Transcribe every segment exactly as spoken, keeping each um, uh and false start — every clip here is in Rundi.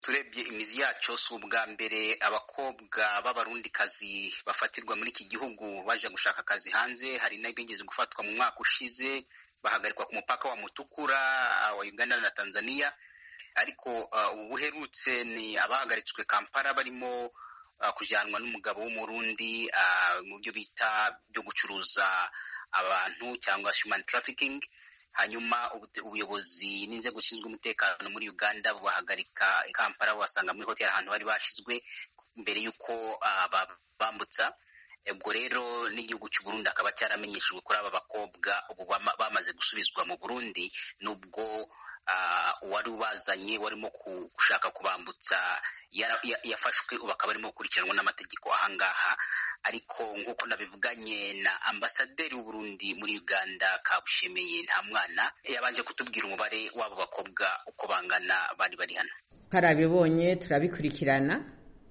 turebye imizi yacu si ubwa mbere abakobwa b'abarundikazi bafatirwa muri iki gihugu baje gushaka akazi hanze. Hari n'abigeze gufatwa mu mwaka ushize bahagarikwa ku mupaka wa Mutukura wa Uganda na Tanzania, ariko ubu buherutse ni abahagaritswe Kampala barimo kujyanwa n'umugabo w'umurundi mu byo bita byo gucuruza abantu cyangwa human trafficking. Hanyuma ubuyobozi n'inzego zishinzwe umutekano muri Uganda bahagarika Kampala, basanga muri hoteli ahantu bari bashizwe mbere y'uko bambutsa. Ubwo rero n'igihugu cy'u Burundi akaba cyaramenyeshejwe kuri aba bakobwa ubu bamaze gusubizwa mu Burundi, nubwo wari ubazanye warimo gushaka kubambutsa yafashwe ubu akaba arimo gukurikiranwa n'amategeko ahangaha. Ariko nk'uko nabivuganye na ambasaderi w'u Burundi muri Uganda Kabushemeye Ntamwana, yabanje kutubwira umubare w'abo bakobwa uko bangana bari bari hano. Karabibonye turabikurikirana,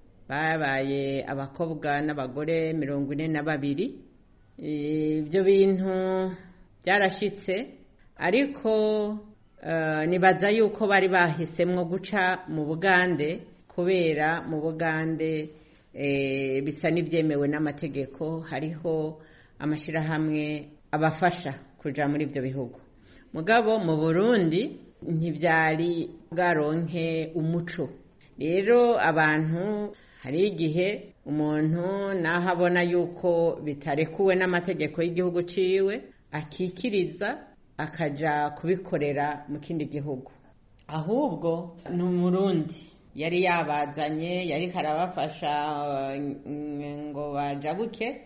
babaye abakobwa n'abagore mirongo ine na babiri. Ibyo bintu byarashitse, ariko uh, nibaza yuko bari bahisemwo guca mu Bugande, kubera mu Bugande e, bisa n'ibyemewe n'amategeko. Hariho amashirahamwe abafasha kuja muri ibyo bihugu. Mugabo mu Burundi ntibyari bwaronke umuco. Rero abantu hari igihe umuntu nahabona yuko bitarekuwe n'amategeko y'igihugu ciwe akikiriza akaja kubikorera mu kindi gihugu. Ahubwo ni Umurundi yari yabazanye, yari karabafasha ngo bajabuke.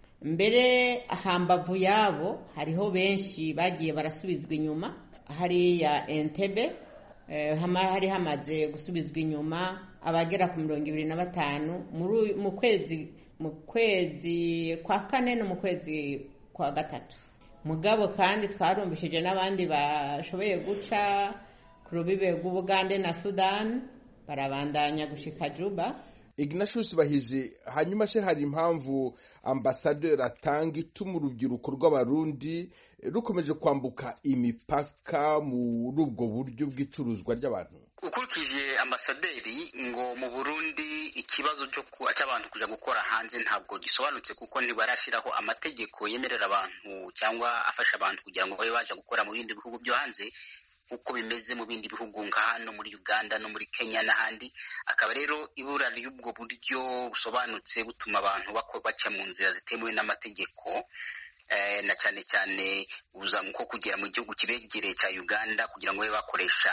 Mbere hambavu yabo hariho benshi bagiye barasubizwa inyuma. Hariya Entebbe hama hari hamaze gusubizwa inyuma abagera ku mirongo ibiri na batanu mu kwezi mu kwezi kwa kane no mu kwezi kwa gatatu. Mugabo kandi twarumbishije n'abandi bashoboye guca ku rubibe rw'Ubugande na Sudan, barabandanya gushika Juba. Ignatius Bahizi, hanyuma se hari impamvu ambasaderi atanga ituma urubyiruko rw'abarundi rukomeje kwambuka imipaka muri ubwo buryo bw'icuruzwa ry'abantu? Ukurikije ambasaderi ngo mu Burundi ikibazo cyo cy'abantu kuja gukora hanze ntabwo gisobanutse, kuko ntibarashiraho amategeko yemerera abantu cyangwa afasha abantu kugira ngo babe baje gukora mu bindi bihugu byo hanze uko bimeze mu bindi bihugu nka hano muri Uganda no muri Kenya n'ahandi. Akaba rero ibura y'ubwo buryo busobanutse butuma abantu bako baca mu nzira zitemewe n'amategeko, eh, na cyane cyane uza nko kugera mu gihugu kibegereye cya Uganda kugira ngo babe bakoresha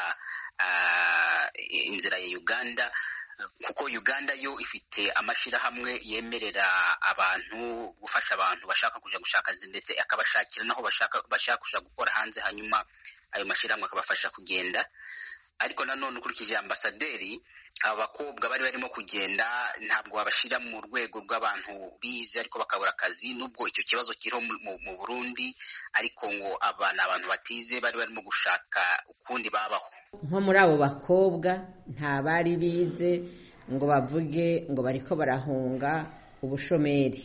uh, inzira ya Uganda, kuko Uganda yo ifite amashirahamwe yemerera abantu gufasha abantu bashaka kuja gushaka akazi, ndetse akabashakira naho bashaka bashaka kuja gukora hanze, hanyuma ayo mashirahamwe akabafasha kugenda. Ariko nanone ukurikije ambasaderi, abakobwa bari barimo kugenda ntabwo babashira mu rwego rw'abantu bize ariko bakabura akazi, nubwo icyo kibazo kiriho mu Burundi, ariko ngo abana abantu batize bari barimo gushaka ukundi babaho. Nko muri abo bakobwa nta bari bize ngo bavuge ngo bariko barahunga ubushomeri.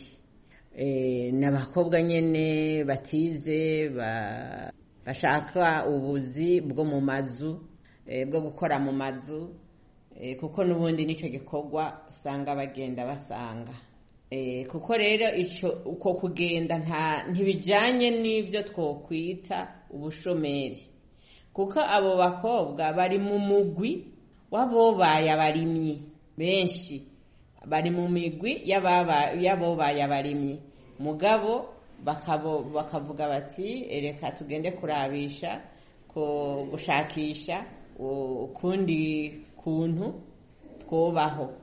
E, n'abakobwa nyene batize ba, bashaka ubuzi bwo mu mazu, e, bwo gukora mu mazu, e, kuko n'ubundi nico gikorwa usanga bagenda basanga. E, kuko rero ico uko kugenda nta ntibijanye n'ivyo twokwita ubushomeri, kuko abo bakobwa bari mu mugwi w'abobaye abarimyi benshi, bari mu migwi y'abobaye abarimyi. Mugabo bakabo bakavuga bati ereka tugende kurabisha ko gushakisha ukundi kuntu twobaho.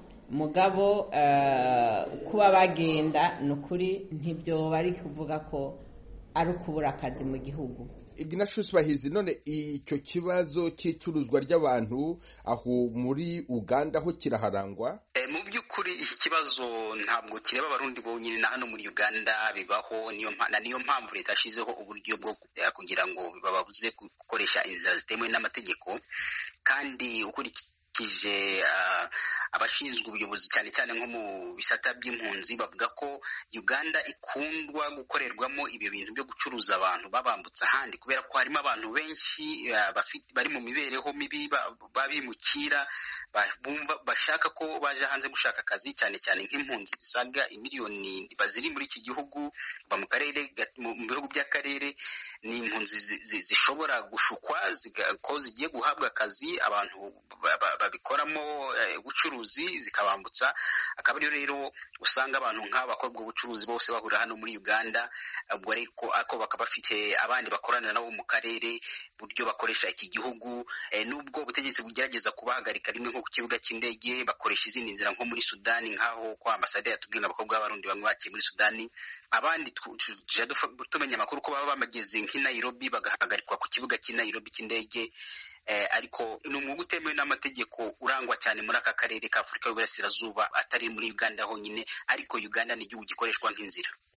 Mugabo uh, kuba bagenda nukuri ntibyo bari kuvuga ko ari ukubura akazi mu gihugu. Ignatius Bahizi, none icyo kibazo cy'icuruzwa ry'abantu aho muri Uganda ho kiraharangwa? E, mu by'ukuri iki kibazo ntabwo kireba abarundi bonyine, na hano muri Uganda bibaho. Niyo mpamvu niyo mpamvu leta yashizeho uburyo bwo kugira ngo bababuze gukoresha inzira zitemewe n'amategeko. Kandi ukurikije uh, abashinzwe ubuyobozi cyane cyane nko mu bisata by'impunzi bavuga ko Uganda ikundwa gukorerwamo ibyo bintu byo gucuruza abantu babambutsa ahandi, kubera ko harimo abantu benshi bari mu mibereho mibi babimukira bumva bashaka ko baje hanze gushaka akazi, cyane cyane nk'impunzi zisaga imiliyoni baziri muri iki gihugu ba mu karere mu bihugu by'akarere. Ni impunzi zishobora gushukwa ko zigiye guhabwa akazi, abantu babikoramo ubucuruzi zikabambutsa. Akaba ariyo rero usanga abantu nk'abakobwa ubucuruzi bose bahurira hano muri Uganda, ubwo ariko ako bakaba bafite abandi bakorana nabo mu karere buryo bakoresha iki gihugu. Nubwo ubutegetsi bugerageza kubahagarika rimwe nko ku kibuga cy'indege, bakoresha izindi nzira nko muri Sudani, nk'aho kwa ambasade yatubwiye abakobwa b'abarundi bamwe bakiye muri Sudani. Abandi tuje tumenya amakuru ko baba bamageze nk'i Nairobi bagahagarikwa ku kibuga cy'i Nairobi cy'indege. Eh, ariko ni umwuga utemewe n'amategeko urangwa cyane muri aka karere ka Afurika y'Uburasirazuba, atari muri Uganda honyine, ariko Uganda ni igihugu gikoreshwa nk'inzira.